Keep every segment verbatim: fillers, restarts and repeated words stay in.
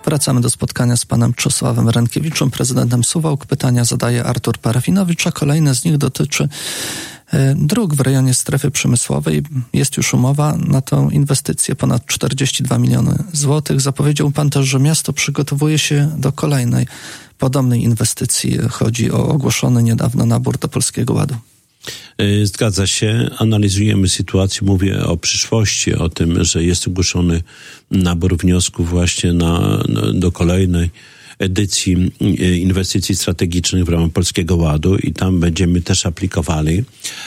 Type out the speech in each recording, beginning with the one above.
Wracamy do spotkania z panem Czesławem Rękiewiczem, prezydentem Suwałk. Pytania zadaje Artur Parafinowicz, a kolejne z nich dotyczy dróg w rejonie strefy przemysłowej. Jest już umowa na tę inwestycję, ponad czterdzieści dwa miliony złotych. Zapowiedział pan też, że miasto przygotowuje się do kolejnej podobnej inwestycji. Chodzi o ogłoszony niedawno nabór do Polskiego Ładu. Zgadza się, analizujemy sytuację, mówię o przyszłości, o tym, że jest ogłoszony nabór wniosków właśnie na, do kolejnej edycji inwestycji strategicznych w ramach Polskiego Ładu i tam będziemy też aplikowali.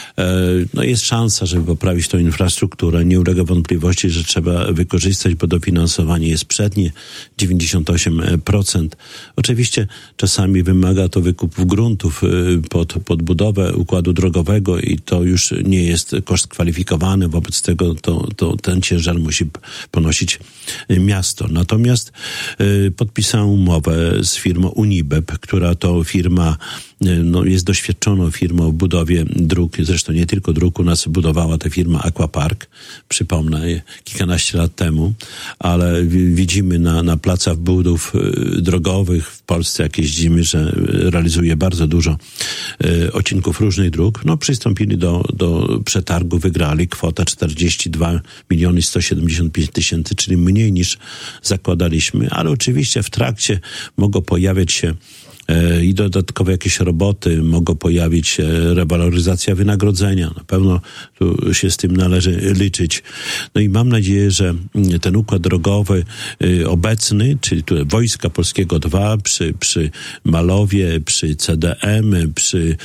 No jest szansa, żeby poprawić tą infrastrukturę. Nie ulega wątpliwości, że trzeba wykorzystać, bo dofinansowanie jest przednie, dziewięćdziesiąt osiem procent. Oczywiście czasami wymaga to wykupów gruntów pod, pod budowę układu drogowego i to już nie jest koszt kwalifikowany. Wobec tego to, to ten ciężar musi ponosić miasto. Natomiast y, podpisałem umowę z firmą Unibep, która to firma no, jest doświadczoną firmą w budowie dróg. Zresztą nie tylko dróg, u nas budowała ta firma Aquapark, przypomnę, kilkanaście lat temu, ale widzimy na, na placach budów drogowych w Polsce, jak jeździmy, że realizuje bardzo dużo e, odcinków różnych dróg. No, przystąpili do, do przetargu, wygrali, kwota czterdzieści dwa miliony sto siedemdziesiąt pięć tysięcy, czyli mniej niż zakładaliśmy, ale oczywiście w trakcie mogą pojawiać się i dodatkowe jakieś roboty, mogą pojawić się rewaloryzacja wynagrodzenia. Na pewno tu się z tym należy liczyć. No i mam nadzieję, że ten układ drogowy obecny, czyli tu Wojska Polskiego dwa, przy, przy Malowie, przy C D M, przy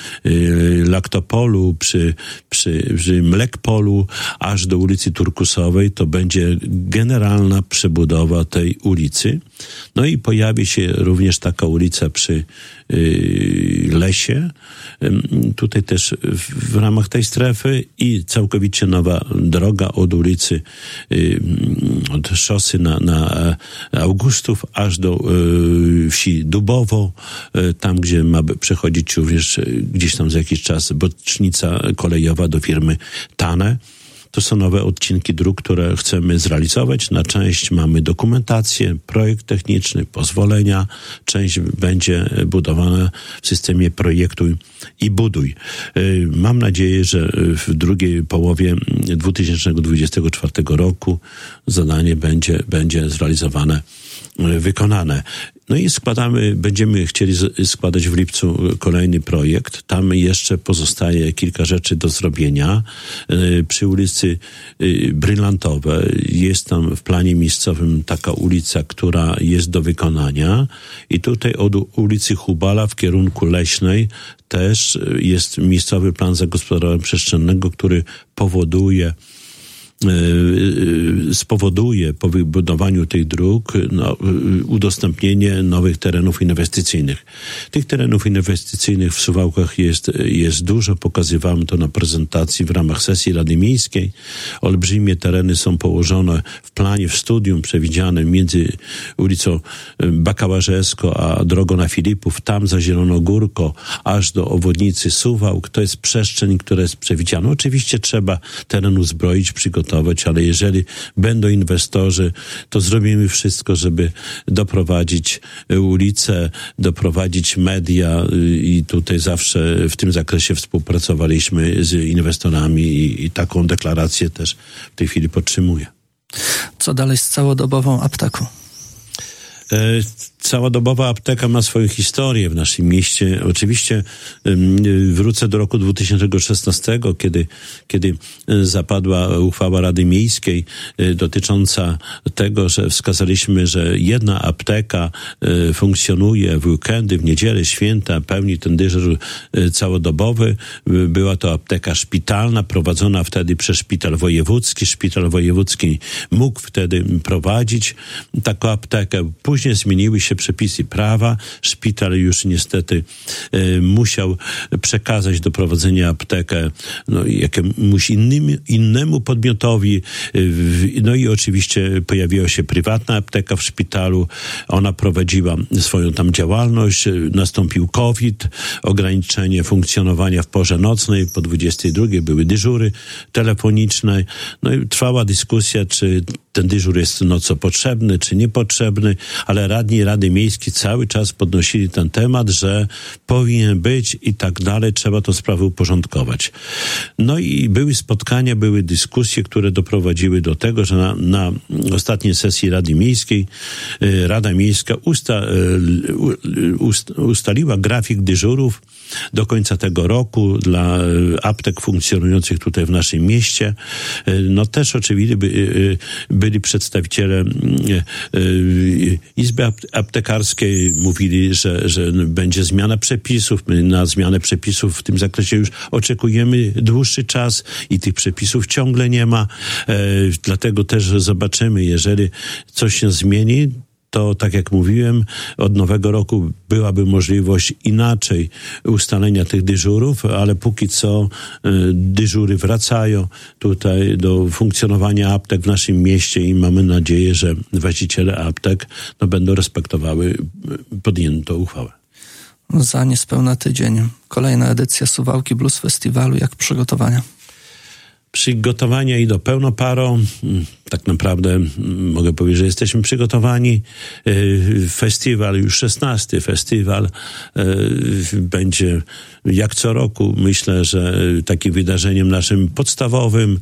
Laktopolu, przy, przy, przy Mlekpolu, aż do ulicy Turkusowej, to będzie generalna przebudowa tej ulicy. No i pojawi się również taka ulica przy y, Lesie, y, tutaj też w, w ramach tej strefy i całkowicie nowa droga od ulicy, y, od szosy na, na Augustów aż do y, wsi Dubowo, y, tam gdzie ma przechodzić również y, gdzieś tam za jakiś czas bocznica kolejowa do firmy Tane. To są nowe odcinki dróg, które chcemy zrealizować. Na część mamy dokumentację, projekt techniczny, pozwolenia. Część będzie budowana w systemie projektuj i buduj. Mam nadzieję, że w drugiej połowie dwa tysiące dwudziestego czwartego roku zadanie będzie, będzie zrealizowane, wykonane. No i składamy, będziemy chcieli składać w lipcu kolejny projekt. Tam jeszcze pozostaje kilka rzeczy do zrobienia. Przy ulicy Brylantowej jest tam w planie miejscowym taka ulica, która jest do wykonania i tutaj od ulicy Hubala w kierunku Leśnej też jest miejscowy plan zagospodarowania przestrzennego, który powoduje spowoduje po wybudowaniu tych dróg no, udostępnienie nowych terenów inwestycyjnych. Tych terenów inwestycyjnych w Suwałkach jest, jest dużo. Pokazywałem to na prezentacji w ramach sesji Rady Miejskiej. Olbrzymie tereny są położone w planie, w studium przewidzianym między ulicą Bakałażewską a drogą na Filipów, tam za Zielonogórko, aż do obwodnicy Suwałk. To jest przestrzeń, która jest przewidziana. Oczywiście trzeba teren uzbroić, przygotować, ale jeżeli będą inwestorzy, to zrobimy wszystko, żeby doprowadzić ulicę, doprowadzić media i tutaj zawsze w tym zakresie współpracowaliśmy z inwestorami i, i taką deklarację też w tej chwili podtrzymuję. Co dalej z całodobową apteką? E, Całodobowa apteka ma swoją historię w naszym mieście. Oczywiście wrócę do roku dwa tysiące szesnastego, kiedy, kiedy zapadła uchwała Rady Miejskiej dotycząca tego, że wskazaliśmy, że jedna apteka funkcjonuje w weekendy, w niedzielę, święta, pełni ten dyżur całodobowy. Była to apteka szpitalna, prowadzona wtedy przez Szpital Wojewódzki. Szpital Wojewódzki mógł wtedy prowadzić taką aptekę. Później zmieniły się przepisy prawa. Szpital już niestety e, musiał przekazać do prowadzenia aptekę no, jakiemuś innym, innemu podmiotowi. E, no i oczywiście pojawiła się prywatna apteka w szpitalu. Ona prowadziła swoją tam działalność. Nastąpił COVID, ograniczenie funkcjonowania w porze nocnej. Po dwudziestej drugiej były dyżury telefoniczne. No i trwała dyskusja, czy ten dyżur jest no co potrzebny, czy niepotrzebny, ale radni Rady Miejskiej cały czas podnosili ten temat, że powinien być i tak dalej, trzeba tę sprawę uporządkować. No i były spotkania, były dyskusje, które doprowadziły do tego, że na, na ostatniej sesji Rady Miejskiej Rada Miejska usta, ust, ustaliła grafik dyżurów do końca tego roku dla aptek funkcjonujących tutaj w naszym mieście. No też oczywiście by, byli przedstawiciele Izby Aptekarskiej, mówili, że, że będzie zmiana przepisów. My na zmianę przepisów w tym zakresie już oczekujemy dłuższy czas i tych przepisów ciągle nie ma. Dlatego też zobaczymy, jeżeli coś się zmieni, to tak jak mówiłem, od nowego roku byłaby możliwość inaczej ustalenia tych dyżurów, ale póki co y, dyżury wracają tutaj do funkcjonowania aptek w naszym mieście i mamy nadzieję, że właściciele aptek no, będą respektowały podjętą uchwałę. Za niespełna tydzień kolejna edycja Suwałki Blues Festiwalu. Jak przygotowania? Przygotowania idą pełną parą. Tak naprawdę mogę powiedzieć, że jesteśmy przygotowani. Festiwal, już szesnasty festiwal będzie jak co roku. Myślę, że takim wydarzeniem naszym podstawowym.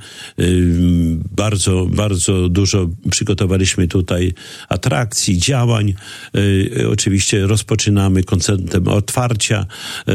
Bardzo, bardzo dużo przygotowaliśmy tutaj atrakcji, działań. Oczywiście rozpoczynamy koncertem otwarcia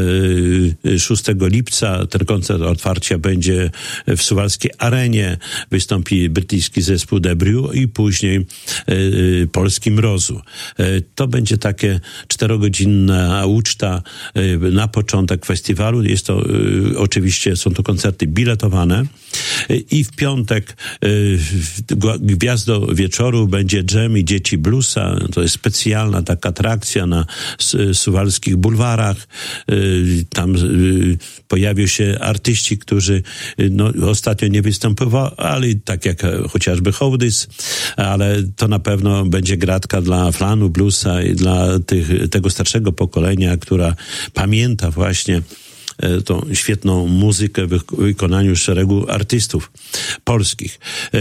szóstego lipca. Ten koncert otwarcia będzie w Suwalskiej Arenie. Wystąpi brytyjski zespół Debriu i później y, y, polski Mrozu. Y, to będzie takie czterogodzinna uczta y, na początek festiwalu. Jest to y, oczywiście, są to koncerty biletowane y, i w piątek y, gwiazdą wieczoru będzie Dżem i Dzieci Bluesa. To jest specjalna taka atrakcja na s, suwalskich bulwarach. Y, tam y, pojawią się artyści, którzy y, no, ostatnio nie występowali, tak jak chociażby Hołdys, ale to na pewno będzie gratka dla flanu bluesa i dla tych, tego starszego pokolenia, która pamięta właśnie tą świetną muzykę w wykonaniu szeregu artystów polskich.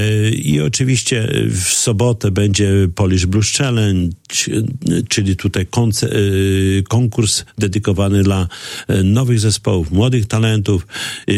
I oczywiście w sobotę będzie Polish Blues Challenge, czyli tutaj konkurs dedykowany dla nowych zespołów, młodych talentów i,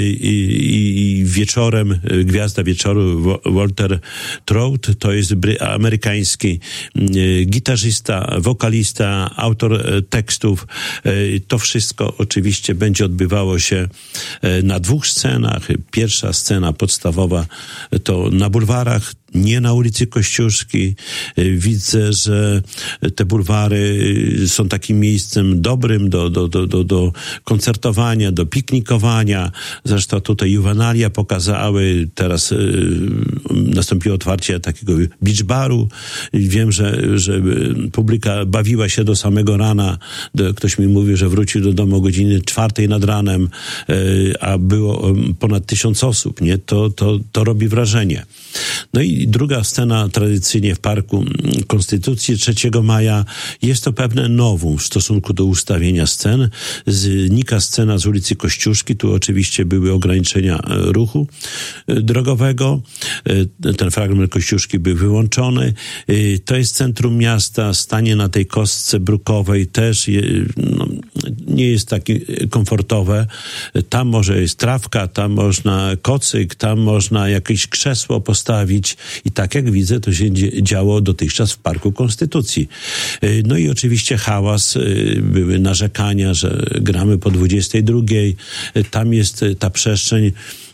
i, i wieczorem, gwiazda wieczoru Walter Trout, to jest amerykański gitarzysta, wokalista, autor tekstów. To wszystko oczywiście będzie odbywało się na dwóch scenach. Pierwsza scena podstawowa to na bulwarach, nie na ulicy Kościuszki. Widzę, że te bulwary są takim miejscem dobrym do, do, do, do, do koncertowania, do piknikowania. Zresztą tutaj Juvenalia pokazały, teraz y, nastąpiło otwarcie takiego beach baru. Wiem, że, że publika bawiła się do samego rana. Ktoś mi mówi, że wrócił do domu o godzinie czwartej nad ranem, y, a było ponad tysiąc osób. Nie? To, to, to robi wrażenie. No i druga scena tradycyjnie w Parku Konstytucji trzeciego maja. Jest to pewne novum w stosunku do ustawienia scen. Znika scena z ulicy Kościuszki. Tu oczywiście były ograniczenia ruchu drogowego. Ten fragment Kościuszki był wyłączony. To jest centrum miasta. Stanie na tej kostce brukowej też no, nie jest takie komfortowe. Tam może jest trawka, tam można kocyk, tam można jakieś krzesło postawić i tak jak widzę, to się działo dotychczas w Parku Konstytucji. No i oczywiście hałas, były narzekania, że gramy po dwudziestej drugiej. Tam jest ta przestrzeń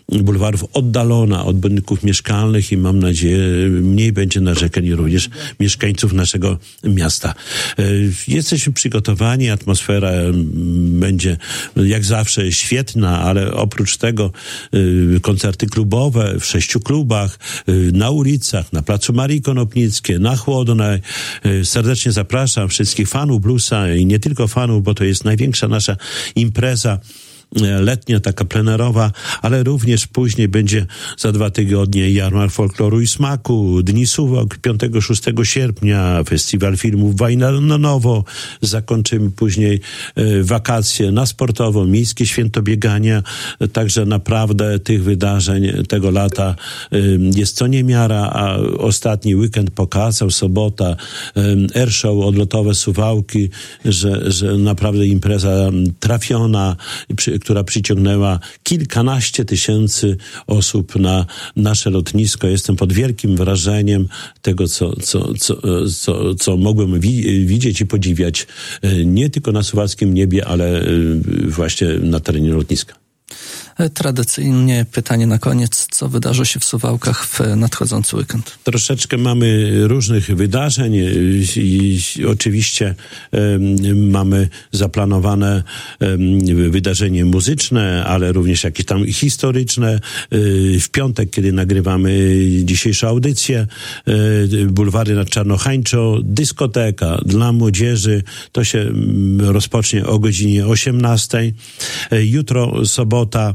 bulwarów oddalona od budynków mieszkalnych i mam nadzieję mniej będzie narzekań również mieszkańców naszego miasta. Jesteśmy przygotowani, atmosfera będzie jak zawsze świetna, ale oprócz tego koncerty klubowe w sześciu klubach, na ulicach, na placu Marii Konopnickiej, na Chłodnej. Serdecznie zapraszam wszystkich fanów bluesa i nie tylko fanów, bo to jest największa nasza impreza letnia, taka plenerowa, ale również później będzie za dwa tygodnie Jarmark Folkloru i Smaku, Dni Suwałk piątego szóstego sierpnia, Festiwal Filmów Wajna na Nowo, zakończymy później e, wakacje na sportowo, Miejskie Święto Biegania, także naprawdę tych wydarzeń tego lata e, jest co niemiara, a ostatni weekend pokazał, sobota, e, airshow, odlotowe Suwałki, że, że naprawdę impreza trafiona, przy, która przyciągnęła kilkanaście tysięcy osób na nasze lotnisko. Jestem pod wielkim wrażeniem tego, co, co, co, co, co mogłem wi- widzieć i podziwiać nie tylko na suwalskim niebie, ale właśnie na terenie lotniska. Tradycyjnie pytanie na koniec, co wydarzy się w Suwałkach w nadchodzący weekend? Troszeczkę mamy różnych wydarzeń i oczywiście um, mamy zaplanowane um, wydarzenie muzyczne, ale również jakieś tam historyczne. W piątek, kiedy nagrywamy dzisiejszą audycję, bulwary nad Czarnochańczą, dyskoteka dla młodzieży, to się rozpocznie o godzinie osiemnastej. Jutro sobota,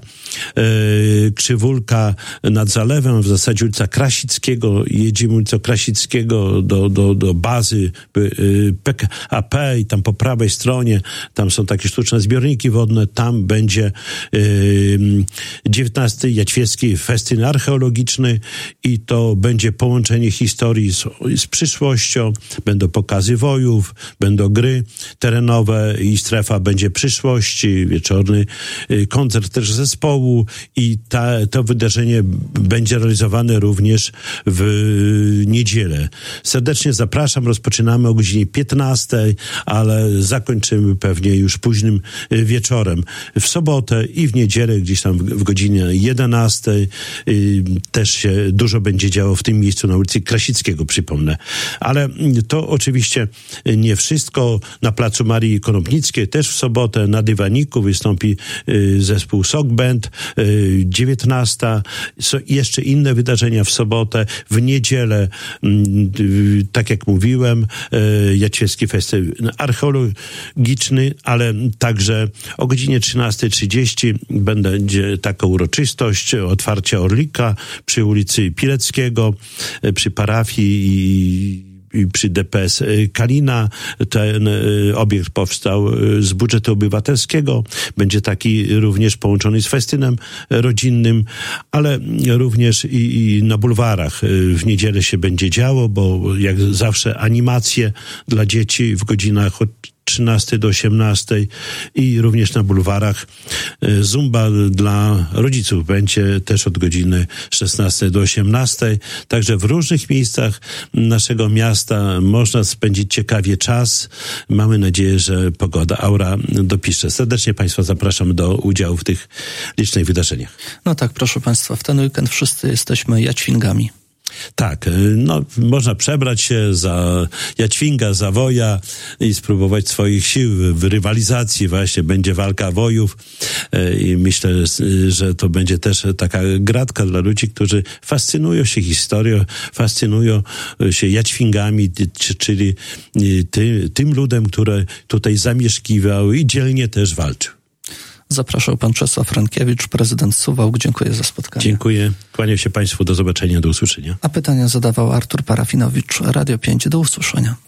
Krzywulka nad Zalewem, w zasadzie ulica Krasickiego, jedziemy ulicą Krasickiego do, do, do bazy P K A P i tam po prawej stronie, tam są takie sztuczne zbiorniki wodne, tam będzie dziewiętnasty Jaćwiecki Festyn Archeologiczny i to będzie połączenie historii z, z przyszłością, będą pokazy wojów, będą gry terenowe i strefa będzie przyszłości, wieczorny koncert też zespołu i ta, to wydarzenie będzie realizowane również w niedzielę. Serdecznie zapraszam, rozpoczynamy o godzinie piętnastej, ale zakończymy pewnie już późnym wieczorem. W sobotę i w niedzielę gdzieś tam w, w godzinie jedenastej y, też się dużo będzie działo w tym miejscu na ulicy Krasickiego, przypomnę. Ale to oczywiście nie wszystko. Na placu Marii Konopnickiej też w sobotę na dywaniku wystąpi y, zespół Sok Band. dziewiętnasta. Są jeszcze inne wydarzenia w sobotę, w niedzielę, tak jak mówiłem, Jaćwiecki Festiwal Archeologiczny, ale także o godzinie trzynastej trzydzieści będzie taka uroczystość otwarcia Orlika przy ulicy Pileckiego, przy parafii i przy D P S Kalina. Ten obiekt powstał z budżetu obywatelskiego. Będzie taki również połączony z festynem rodzinnym, ale również i, i na bulwarach w niedzielę się będzie działo, bo jak zawsze animacje dla dzieci w godzinach od trzynastej do osiemnastej i również na bulwarach zumba dla rodziców będzie też od godziny szesnastej do osiemnastej. Także w różnych miejscach naszego miasta można spędzić ciekawie czas. Mamy nadzieję, że pogoda, aura dopisze. Serdecznie Państwa zapraszam do udziału w tych licznych wydarzeniach. No tak, proszę Państwa, w ten weekend wszyscy jesteśmy Jaćwingami. Tak, no można przebrać się za Jaćwinga, za woja i spróbować swoich sił w rywalizacji. Właśnie będzie walka wojów i myślę, że to będzie też taka gratka dla ludzi, którzy fascynują się historią, fascynują się Jaćwingami, czyli ty, tym ludem, który tutaj zamieszkiwał i dzielnie też walczył. Zapraszał pan Czesław Rękiewicz, prezydent Suwałk. Dziękuję za spotkanie. Dziękuję. Kłaniam się Państwu. Do zobaczenia, do usłyszenia. A pytania zadawał Artur Parafinowicz, Radio pięć. Do usłyszenia.